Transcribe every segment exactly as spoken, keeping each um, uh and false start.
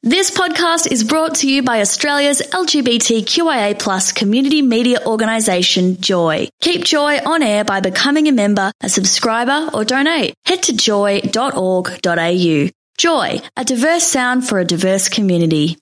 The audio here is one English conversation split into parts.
This podcast is brought to you by Australia's L G B T Q I A plus community media organisation, Joy. Keep Joy on air by becoming a member, a subscriber or donate. Head to joy dot org dot a u. Joy, a diverse sound for a diverse community.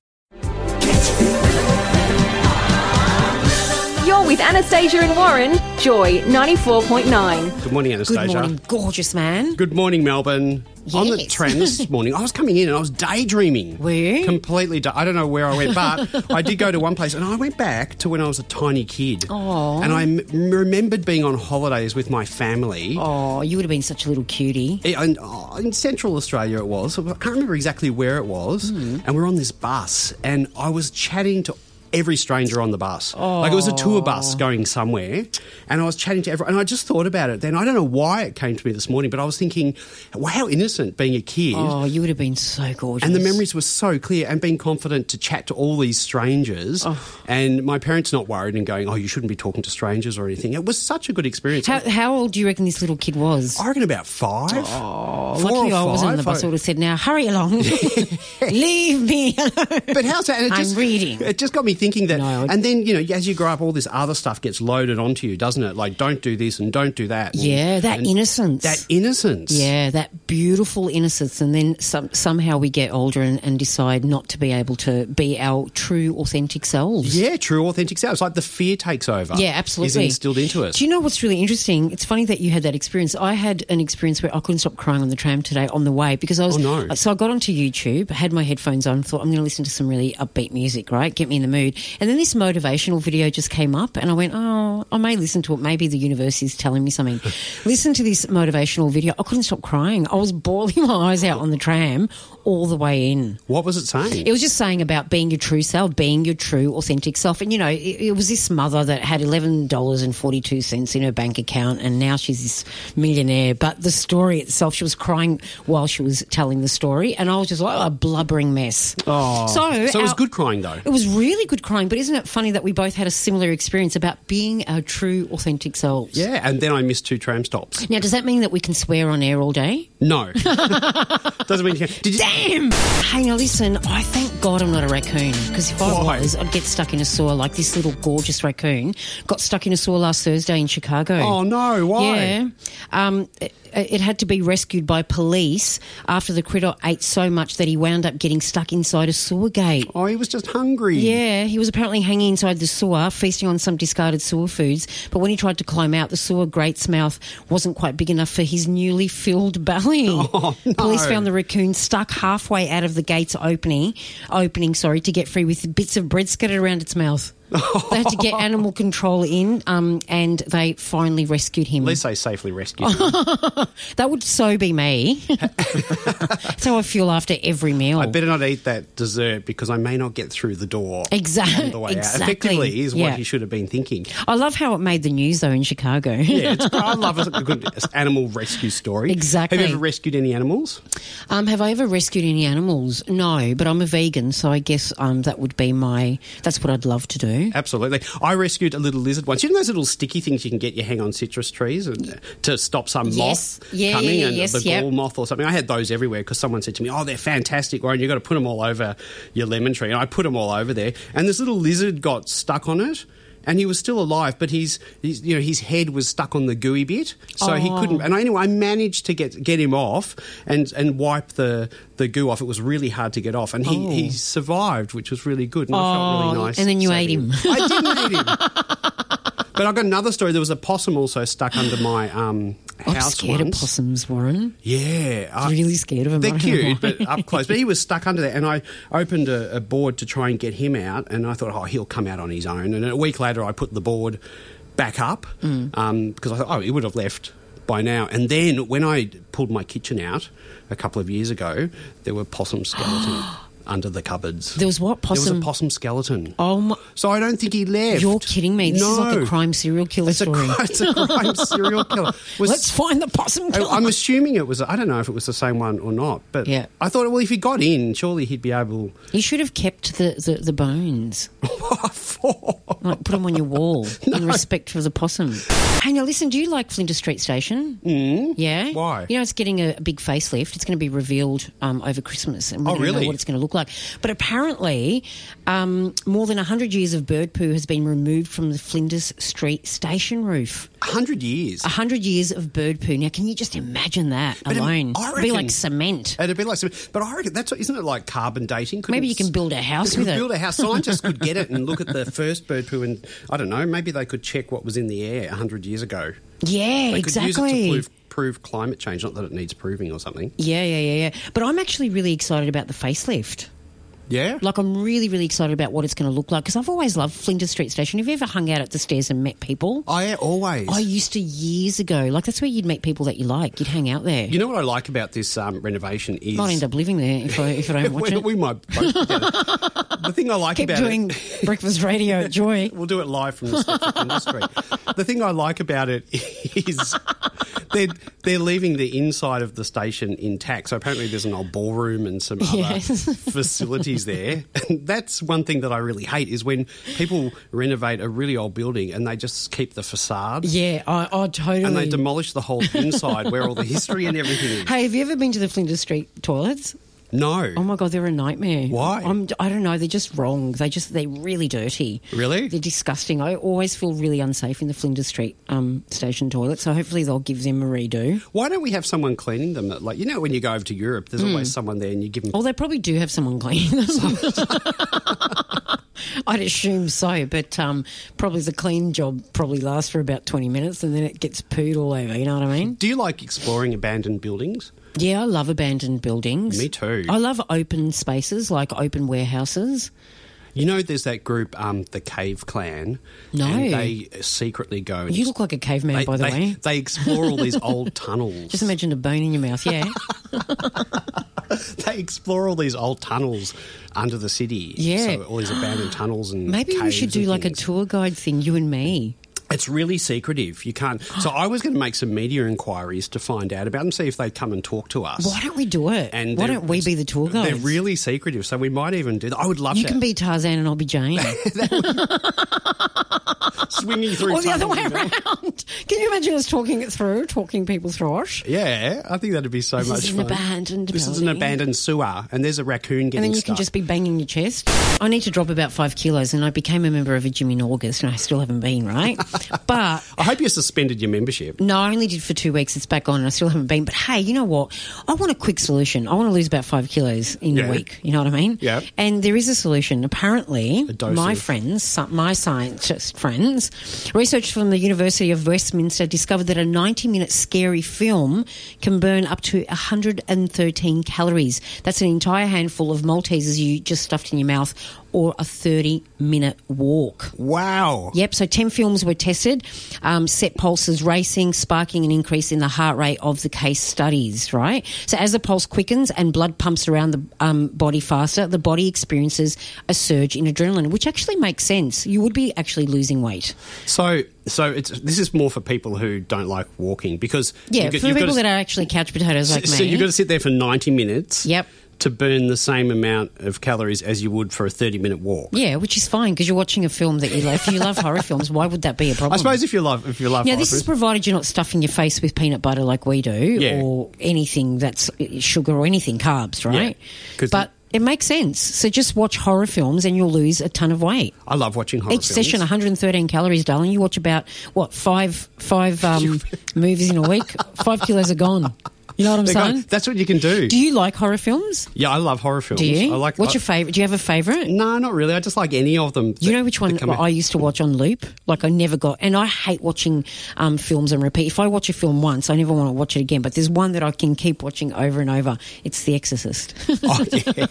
You're with Anastasia and Warren, Joy ninety-four point nine. Good morning, Anastasia. Good morning, gorgeous man. Good morning, Melbourne. Yes. On the tram this morning, I was coming in and I was daydreaming. Were you? Completely. Da- I don't know where I went, but I did go to one place and I went back to when I was a tiny kid. Oh. And I m- remembered being on holidays with my family. Oh, you would have been such a little cutie. In, oh, in Central Australia it was. I can't remember exactly where it was. Mm. And we were on this bus and I was chatting to every stranger on the bus. Oh. Like it was a tour bus going somewhere and I was chatting to everyone and I just thought about it then. I don't know why it came to me this morning, but I was thinking, wow, how innocent being a kid. Oh, you would have been so gorgeous. And the memories were so clear and being confident to chat to all these strangers Oh. and my parents not worried and going, oh, you shouldn't be talking to strangers or anything. It was such a good experience. How, how old do you reckon this little kid was? I reckon about five. Oh, Four lucky or I wasn't on the five. bus. I would have said, now, hurry along. Leave me alone. But how's that? And it I'm just, reading. It just got me thinking that. No, and then, you know, as you grow up, all this other stuff gets loaded onto you, doesn't it? Like, don't do this and don't do that. And, Yeah, that and innocence. That innocence. Yeah, that beautiful innocence. And then some, somehow we get older and, and decide not to be able to be our true, authentic selves. Yeah, true, authentic selves. Like the fear takes over. Yeah, absolutely. Is instilled into us. Do you know what's really interesting? It's funny that you had that experience. I had an experience where I couldn't stop crying on the tram today on the way because I was. Oh, no. So I got onto YouTube, had my headphones on, thought I'm going to listen to some really upbeat music, right? Get me in the mood. And then this motivational video just came up, and I went, oh, I may listen to it. Maybe the universe is telling me something. Listen to this motivational video. I couldn't stop crying. I was bawling my eyes out on the tram all the way in. What was it saying? It was just saying about being your true self, being your true, authentic self. And, you know, it, it was this mother that had eleven dollars and forty-two cents in her bank account and now she's this millionaire. But the story itself, she was crying while she was telling the story and I was just like a blubbering mess. Oh, So, so it was our- good crying, though. It was really good crying, but isn't it funny that we both had a similar experience about being our true, authentic selves? Yeah, and then I missed two tram stops. Now, does that mean that we can swear on air all day? No. Doesn't mean you can. Did you, Damn! Hey, now listen, I thank God I'm not a raccoon because if I Why? was, I'd get stuck in a sewer like this little gorgeous raccoon got stuck in a sewer last Thursday in Chicago. Oh, no, why? Yeah. Um, it, it had to be rescued by police after the critter ate so much that he wound up getting stuck inside a sewer gate. Oh, he was just hungry. Yeah, he was apparently hanging inside the sewer, feasting on some discarded sewer foods. But when he tried to climb out, the sewer grate's mouth wasn't quite big enough for his newly filled belly. Oh, no. Police found the raccoon stuck halfway out of the gate's opening, opening, sorry, to get free with bits of bread scattered around its mouth. They had to get animal control in, um, and they finally rescued him. At least they safely rescued him. That would so be me. That's how I feel after every meal. I better not eat that dessert because I may not get through the door Exactly. on the way exactly. out. Effectively is Yeah. what he should have been thinking. I love how it made the news, though, in Chicago. Yeah, it's, I love a good animal rescue story. Exactly. Have you ever rescued any animals? Um, have I ever rescued any animals? No, but I'm a vegan, so I guess um, that would be my... That's what I'd love to do. Absolutely. I rescued a little lizard once. You know those little sticky things you can get you hang on citrus trees and, to stop some Yes. moth Yeah, coming yeah, and yes, the yep. gall moth or something. I had those everywhere because someone said to me, oh, they're fantastic, Warren, you've got to put them all over your lemon tree. And I put them all over there. And this little lizard got stuck on it. And he was still alive, but his, his, you know, his head was stuck on the gooey bit, so Oh. he couldn't. And anyway, I managed to get get him off and, and wipe the, the goo off. It was really hard to get off, and he, Oh. he survived, which was really good. And I felt really nice. and then you saving ate him. I didn't eat him. But I've got another story. There was a possum also stuck under my um, I'm house scared once. of possums, Warren. Yeah, I- Really scared of them. They're I don't know cute, why. but up close. But he was stuck under there, and I opened a, a board to try and get him out, and I thought, oh, he'll come out on his own. And a week later, I put the board back up Mm. um, because I thought, oh, he would have left by now. And then when I pulled my kitchen out a couple of years ago, there were possum skeletons under the cupboards. There was what? Possum? There was a possum skeleton. Oh, my... So I don't think he left. You're kidding me. This no. is like a crime serial killer It's a, story. cri- it's a crime serial killer. Was- Let's find the possum killer. I- I'm assuming it was, I don't know if it was the same one or not, but Yeah. I thought, well, if he got in, surely he'd be able... You should have kept the, the, the bones. What for? Like, put them on your wall in respect for the possum. Hey, now listen, do you like Flinders Street Station? Mm. Yeah? Why? You know, it's getting a big facelift. It's going to be revealed um, over Christmas. And we Oh, don't really? know what it's going to look look like. But apparently, um, more than one hundred years of bird poo has been removed from the Flinders Street station roof. A hundred years. A hundred years of bird poo. Now, can you just imagine that But, um, alone? I It'd be reckon- like cement. It'd be like cement. But I reckon that's isn't it like carbon dating? Couldn't Maybe you s- can build a house you with could it. Build a house. Scientists could get it and look at the first bird poo, and I don't know. Maybe they could check what was in the air a hundred years ago. Yeah, They exactly. could use it to prove, prove climate change. Not that it needs proving or something. Yeah, yeah, yeah, yeah. But I'm actually really excited about the facelift. Yeah. Like, I'm really, really excited about what it's going to look like because I've always loved Flinders Street Station. Have you ever hung out at the stairs and met people? I always. I used to years ago. Like, that's where you'd meet people that you like. You'd hang out there. You know what I like about this um, renovation is Might end up living there if I, if I don't watch we, it. we might both get it. The thing I like Keep about doing it. breakfast radio at Joy. We'll do it live from the steps of industry. The thing I like about it is they're, they're leaving the inside of the station intact. So apparently there's an old ballroom and some other Yes. facilities there. And that's one thing that I really hate is when people renovate a really old building and they just keep the facade Yeah, I, I totally. and they demolish the whole inside where all the history and everything is. Hey, have you ever been to the Flinders Street toilets? No. Oh my God, they're a nightmare. Why? I'm, I don't know. They're just wrong. They just they're really dirty. Really? They're disgusting. I always feel really unsafe in the Flinders Street um, station toilet. So hopefully they'll give them a redo. Why don't we have someone cleaning them? Like, you know, when you go over to Europe, there's always someone there and you give them... Well, they probably do have someone cleaning them. I'd assume so, but um, probably the clean job probably lasts for about twenty minutes and then it gets pooed all over. You know what I mean? Do you like exploring abandoned buildings? Yeah, I love abandoned buildings. Me too. I love open spaces, like open warehouses. You know, there's that group, um, the Cave Clan. No. And they secretly go... And You look like a caveman, they, by the they, way. They explore all these old tunnels. Just imagine a bone in your mouth, yeah. They explore all these old tunnels under the city. Yeah. So all these abandoned tunnels and Maybe we caves should do and like a things. tour guide thing, you and me. It's really secretive. You can't... So I was going to make some media inquiries to find out about them, see if they'd come and talk to us. Why don't we do it? And Why they're- don't we be the tour guides? They're really secretive, so we might even do that. I would love You that. can be Tarzan and I'll be Jane. Swinging through Or the other tunnels way and all. around. Can you imagine us talking it through, talking people through us? Yeah, I think that'd be so This much is an fun. abandoned This is an building. abandoned sewer, and there's a raccoon getting And then you stuck. can just be banging your chest. I need to drop about five kilos and I became a member of a gym in August and I still haven't been, right? But... I hope you suspended your membership. No, I only did for two weeks. It's back on and I still haven't been. But hey, you know what? I want a quick solution. I want to lose about five kilos in Yeah. a week. You know what I mean? Yeah. And there is a solution. Apparently, A dose my of- friends, some- my scientist friends, research from the University of Westminster discovered that a ninety-minute scary film can burn up to one hundred thirteen calories. That's an entire handful of Maltesers you just stuffed in your mouth or a thirty-minute walk. Wow. Yep, so ten films were tested, um, set pulses racing, sparking an increase in the heart rate of the case studies, right? So as the pulse quickens and blood pumps around the um, body faster, the body experiences a surge in adrenaline, which actually makes sense. You would be actually losing weight. So, so it's this is more for people who don't like walking because Yeah, you've got- for you've got people to- that are actually couch potatoes like so me. you've got to sit there for ninety minutes. Yep. To burn the same amount of calories as you would for a thirty-minute walk. Yeah, which is fine because you're watching a film that you love. If you love horror films, why would that be a problem? I suppose if you love if you love Now, horror this is films- provided you're not stuffing your face with peanut butter like we do, Yeah. or anything that's sugar or anything carbs, right? Yeah, 'cause But it makes sense. So just watch horror films and you'll lose a ton of weight. I love watching horror Each films. session, one hundred thirteen calories, darling. You watch about, what, five five um, movies in a week? Five kilos are gone. You know what I'm They're saying? going- That's what you can do. Do you like horror films? Yeah, I love horror films. Do you? I like. What's I- your favourite? Do you have a favourite? No, not really. I just like any of them. You that- know which one that come out. I used to watch on loop? Like I never got, and I hate watching um, films on repeat. If I watch a film once, I never want to watch it again. But there's one that I can keep watching over and over. It's The Exorcist. Oh, yeah.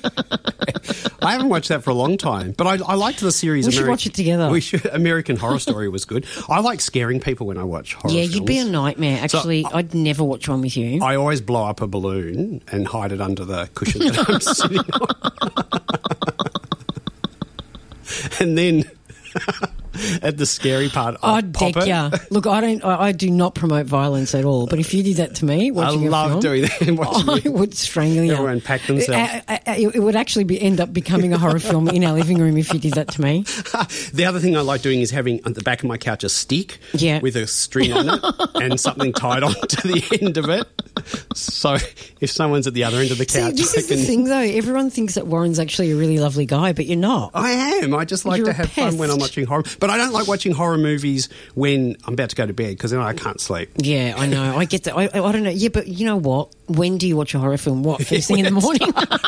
I haven't watched that for a long time, but I, I liked the series. We should watch it together. We should. American Horror Story was good. I like scaring people when I watch horror yeah, films. you'd be a nightmare. Actually, I'd never watch one with you. I always blow up a balloon and hide it under the cushion that I'm sitting on. And then at the scary part, I'd I'd pop deck it. ya. Look, I don't. I, I do not promote violence at all. But if you did that to me, I watching a love film, doing that. Watching I it. would strangle you. Everyone pack themselves. It, it, it would actually be end up becoming a horror film in our living room if you did that to me. The other thing I like doing is having at the back of my couch a stick Yeah. with a string on it and something tied on to the end of it. So if someone's at the other end of the See, couch, this I is the can- thing, though. Everyone thinks that Warren's actually a really lovely guy, but you're not. I am. I just like You're to a have fun when I'm pest. watching horror. But I don't like watching horror movies when I'm about to go to bed because then I can't sleep. Yeah, I know. I get that. I, I, I don't know. Yeah, but you know what? When do you watch a horror film? What, first thing in the morning?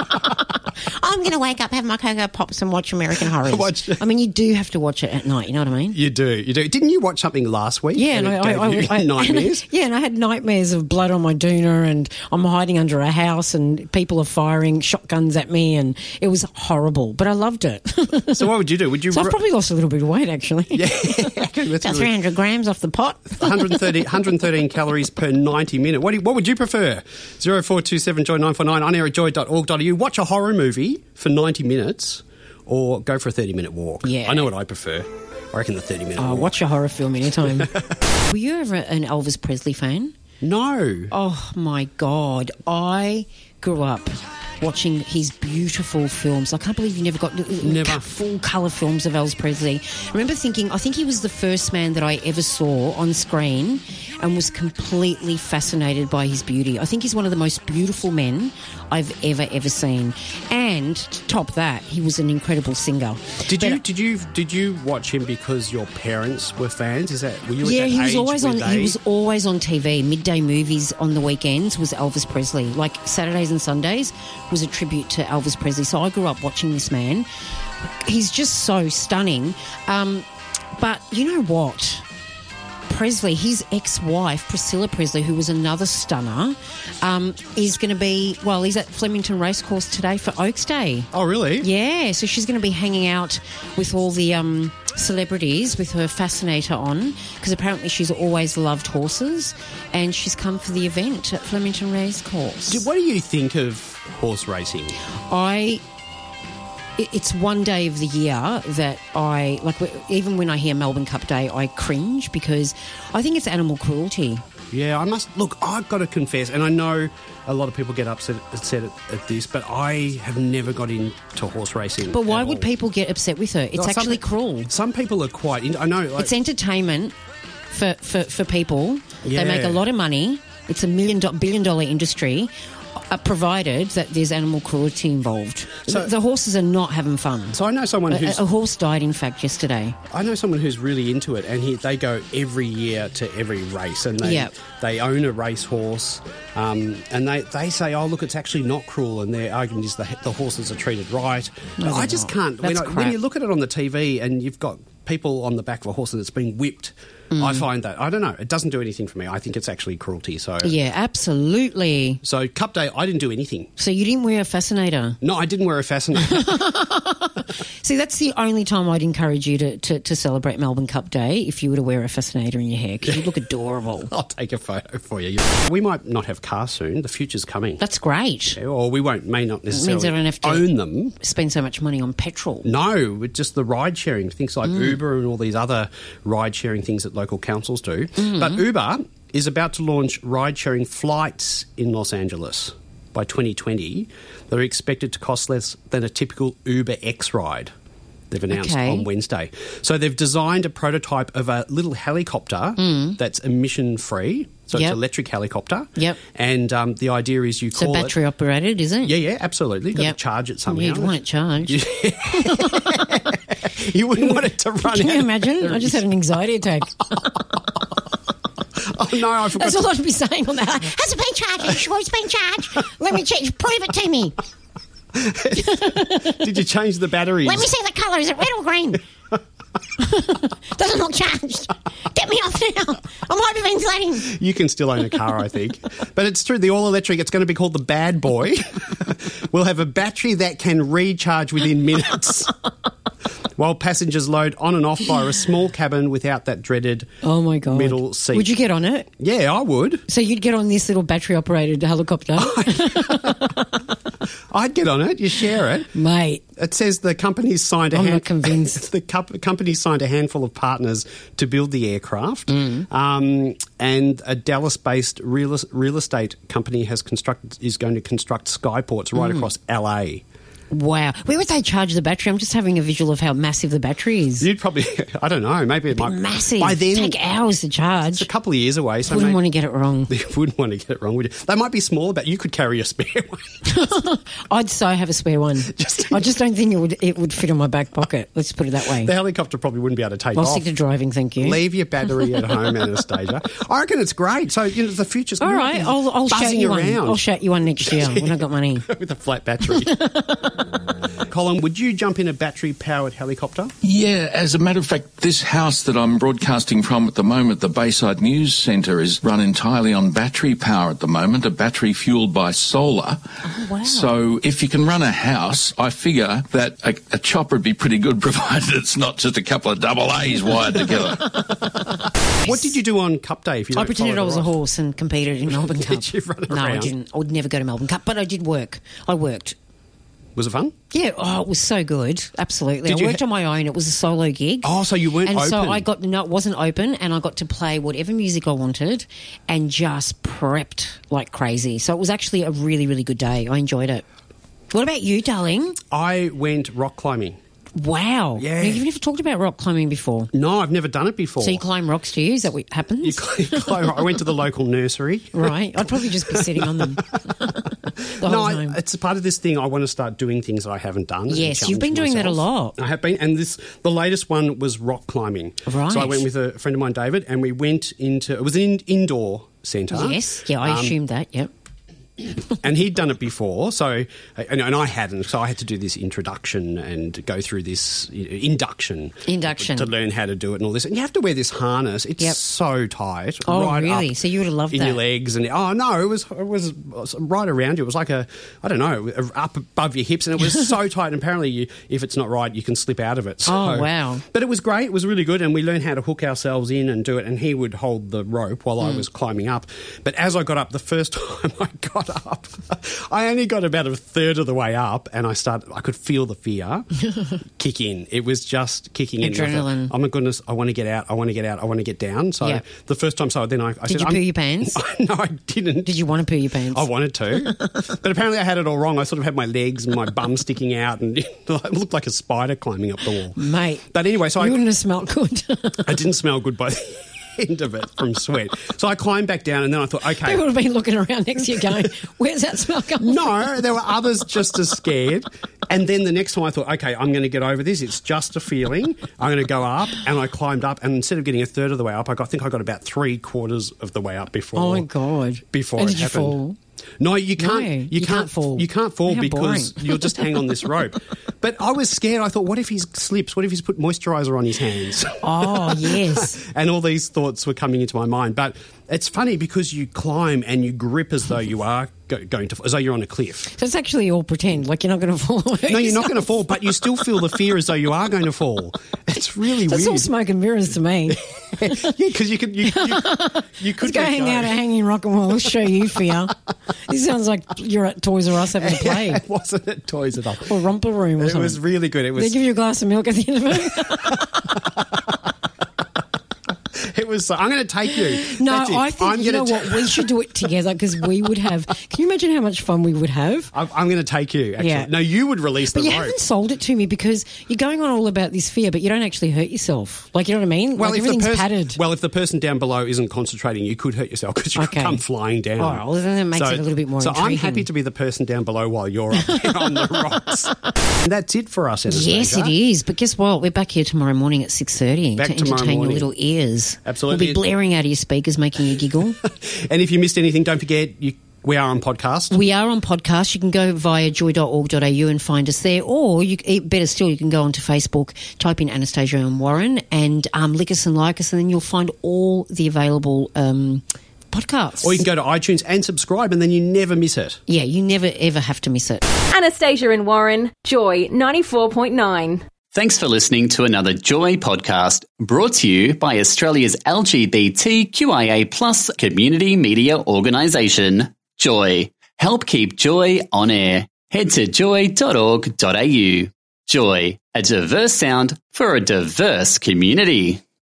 I'm going to wake up, have my Cocoa Pops and watch American Horrors. Watch- I mean, you do have to watch it at night, you know what I mean? You do. You do. Didn't you watch something last week? Yeah, and and it I, gave I, you I, I nightmares? And, yeah, and I had nightmares of blood on my doona, and I'm hiding under a house, and people are firing shotguns at me, and it was horrible. But I loved it. So what would you do? Would you? So I've ru- probably lost a little bit of weight, actually. Yeah, okay, that's About really- three hundred grams off the pot. one hundred thirty, one hundred thirteen calories per ninety minute. What, do you, what would you prefer? zero four two seven joy nine four nine on air at joy dot org dot a u. Watch a horror movie for ninety minutes or go for a thirty minute walk. Yeah. I know what I prefer. I reckon the thirty minute Oh, walk. watch a horror film anytime. Were you ever an Elvis Presley fan? No. Oh, my God. I grew up watching his beautiful films. I can't believe you never got Never. full colour films of Elvis Presley. I remember thinking, I think he was the first man that I ever saw on screen and was completely fascinated by his beauty. I think he's one of the most beautiful men I've ever, ever seen. And to top that, he was an incredible singer. Did But- you did you did you watch him because your parents were fans? Is that were you Yeah, at that he was age always where on. they- He was always on T V. Midday movies on the weekends was Elvis Presley. Like Saturdays and Sundays was a tribute to Elvis Presley. So I grew up watching this man. He's just so stunning. Um, but you know what? Presley, his ex-wife, Priscilla Presley, who was another stunner, um, is going to be, well, he's at Flemington Racecourse today for Oaks Day. Oh, really? Yeah, so she's going to be hanging out with all the um, celebrities with her fascinator on, because apparently she's always loved horses, and she's come for the event at Flemington Racecourse. Did- What do you think of horse racing? I... it- It's one day of the year that I, like, even when I hear Melbourne Cup Day, I cringe because I think it's animal cruelty. Yeah, I must look. I've got to confess, and I know a lot of people get upset, upset at, at this, but I have never got into horse racing. But why at would all. people get upset with her? It's No, some actually pe- cruel. Some people are quite. In, I know. Like, It's entertainment for, for, for people. Yeah. They make a lot of money. It's a million do- billion dollar industry, uh, provided that there's animal cruelty involved. So- the, the horses are not having fun. so I know someone A, who's. a horse died, in fact, yesterday. I know someone who's really into it, and he, they go every year to every race, and they Yep. they own a racehorse, um, and they, they say, "Oh, look, it's actually not cruel," and their argument is the the horses are treated right. No, But I they're just not. can't. When, That's I, when crap. you look at it on the T V, and you've got people on the back of a horse and it's been whipped, Mm. I find that I don't know. It doesn't do anything for me. I think it's actually cruelty. So Yeah, absolutely. so Cup Day, I didn't do anything. So you didn't wear a fascinator. No, I didn't wear a fascinator. See, that's the only time I'd encourage you to, to, to celebrate Melbourne Cup Day if you were to wear a fascinator in your hair, because you look adorable. I'll take a photo for you. We might not have cars soon. The future's coming. That's great. Or we won't, may not necessarily I don't have to- own them. Spend so much money on petrol. No, with just the ride sharing, things like Uber and all these other ride sharing things that local councils do. But Uber is about to launch ride sharing flights in Los Angeles by twenty twenty that are expected to cost less than a typical Uber X ride. They've announced Okay. on Wednesday. So they've designed a prototype of a little helicopter that's emission free. So Yep. it's an electric helicopter. Yep. And um, the idea is you So call it. battery operated, is it? Yeah, yeah, absolutely. You've got Yep. to charge it somehow. You'd want it charged. You wouldn't want it to run Can out. you imagine? I just had an anxiety attack. Oh, no, I forgot. That's to- all I'd be saying on that. Has it been charged? Are you sure it's been charged? Let me check. Prove it to me. Did you change the batteries? Let me see the colour. Is it red or green? Doesn't look charged. Get me off now. I'm hyperventilating. You can still own a car, I think. But it's true, the all-electric, it's going to be called the Bad Boy. We'll have a battery that can recharge within minutes, while passengers load on and off via a small cabin without that dreaded Oh, my God. middle seat. Would you get on it? Yeah, I would. So you'd get on this little battery-operated helicopter? I'd get on it. You share it. Mate. It says the company's signed a I'm hand- not convinced. the co- company signed a handful of partners to build the aircraft, Mm. um, and a Dallas-based real, real estate company has constructed is going to construct skyports right Mm. across L A. Wow. Where would they charge the battery? I'm just having a visual of how massive the battery is. You'd probably, I don't know, maybe it might Massive. by then. Take hours to charge. It's a couple of years away, so Wouldn't maybe, want to get it wrong. you wouldn't want to get it wrong, would you? They might be smaller, but you could carry a spare one. I'd so have a spare one. Just- I just don't think it would it would fit in my back pocket. Let's put it that way. The helicopter probably wouldn't be able to take I'll off. stick to driving, thank you. Leave your battery at home, Anastasia. I reckon it's great. So you know the future's All gonna right, be I'll, I'll shout buzzing you around one. I'll shout you one next year when I've got money. with a flat battery. Colin, would you jump in a battery-powered helicopter? Yeah, as a matter of fact, this house that I'm broadcasting from at the moment, the Bayside News Centre, is run entirely on battery power at the moment, a battery fuelled by solar. Oh, wow. So if you can run a house, I figure that a, a chopper would be pretty good, provided it's not just a couple of double A's wired together. What did you do on Cup Day? If you I don't pretended I follow was the a rock? horse and competed in Melbourne Cup. Did you run No, I around? didn't. I would never go to Melbourne Cup, but I did work. I worked. Was it fun? Yeah, oh, it was so good. Absolutely. Did I you worked ha- on my own. It was a solo gig. Oh, so you weren't and open. so I got, no, it wasn't open, and I got to play whatever music I wanted and just prepped like crazy. So it was actually a really, really good day. I enjoyed it. What about you, darling? I went rock climbing. Wow. Yeah. Now, you've never talked about rock climbing before. No, I've never done it before. So you climb rocks, do you? Is that what happens? You climb- climb- I went to the local nursery. Right. I'd probably just be sitting on them the No, whole I, time. it's a part of this thing. I want to start doing things that I haven't done. and Yes, you've challenge been doing that a myself. lot. I have been, and this the latest one was rock climbing. Right. So I went with a friend of mine, David, and we went into it was an in, indoor centre. Yes. Yeah, I Um, assumed that. Yep. and he'd done it before, so and, and I hadn't. So I had to do this introduction and go through this you know, induction, Induction. to learn how to do it and all this. And you have to wear this harness. It's Yep. so tight. Oh, right really? up So you would have loved in that. your legs and oh no, it was it was right around you. It was like a I don't know up above your hips, and it was so tight. And apparently, you, if it's not right, you can slip out of it. So, Oh, wow. But it was great. It was really good, and we learned how to hook ourselves in and do it. And he would hold the rope while Hmm. I was climbing up. But as I got up, the first time I got up, I only got about a third of the way up, and I started. I could feel the fear kick in. It was just kicking in. Adrenaline. I thought, oh my goodness! I want to get out. I want to get out. I want to get down. So Yeah. the first time, so then I, I Did said, you I'm- poo your pants? no, I didn't. Did you want to poo your pants? I wanted to, but apparently I had it all wrong. I sort of had my legs and my bum sticking out, and it looked like a spider climbing up the wall. Mate. But anyway, so you I, wouldn't have smelled good. I didn't smell good by the end of it from sweat. So I climbed back down, and then I thought, okay. They would have been looking around next to you going, where's that smell coming from? No, there were others just as scared. And then the next time I thought, okay, I'm going to get over this. It's just a feeling. I'm going to go up. And I climbed up. And instead of getting a third of the way up, I, got, I think I got about three quarters of the way up before. Oh, my God. Before And it did you happened. fall? No, you can't. No, you, you can't, can't fall. You can't fall How because boring. you'll just hang on this rope. But I was scared. I thought, what if he slips? What if he's put moisturiser on his hands? Oh, yes. And all these thoughts were coming into my mind. But it's funny because you climb and you grip as though you are go- going to, as though you're on a cliff. So it's actually all pretend, like you're not going to fall. No, you're not going to fall, but you still feel the fear as though you are going to fall. It's really That's all weird. smoke and mirrors to me. Yeah, because you could, you, you, you could Let's go let hang go. out at Hanging Rock and We'll show you fear. This sounds like you're at Toys R Us having a play. It wasn't at Toys at all. Or Romper Room or It something. was really good. It They was. give you a glass of milk at the end of it. It was. I'm going to take you. No, That's it. I think, I'm you know gonna what, ta- we should do it together because we would have... Can you imagine how much fun we would have? I'm, I'm going to take you. Actually, Yeah. no, you would release the But you rope. haven't sold it to me because you're going on all about this fear, but you don't actually hurt yourself. Like, you know what I mean? Well, like, if the everything's person, padded. well, if the person down below isn't concentrating, you could hurt yourself because you Okay. could come flying down. All right, well, then that makes it a little bit more So I'm intriguing. happy to be the person down below while you're up there on the rocks. And that's it for us, Anastasia. Yes, it is. But guess what? We're back here tomorrow morning at six thirty Back to tomorrow entertain morning. your little ears. Absolutely. We'll be blaring out of your speakers, making you giggle. And if you missed anything, don't forget you, we are on podcast. We are on podcast. You can go via joy dot org dot a u and find us there. Or, you, better still, you can go onto Facebook, type in Anastasia and Warren, and um, lick us and like us, and then you'll find all the available um, podcasts. Or you can go to iTunes and subscribe, and then you never miss it. Yeah, you never, ever have to miss it. Anastasia and Warren, Joy ninety-four point nine. Thanks for listening to another Joy podcast brought to you by Australia's L G B T Q I A plus community media organisation, Joy. Help keep Joy on air. head to joy dot org dot a u. Joy, a diverse sound for a diverse community.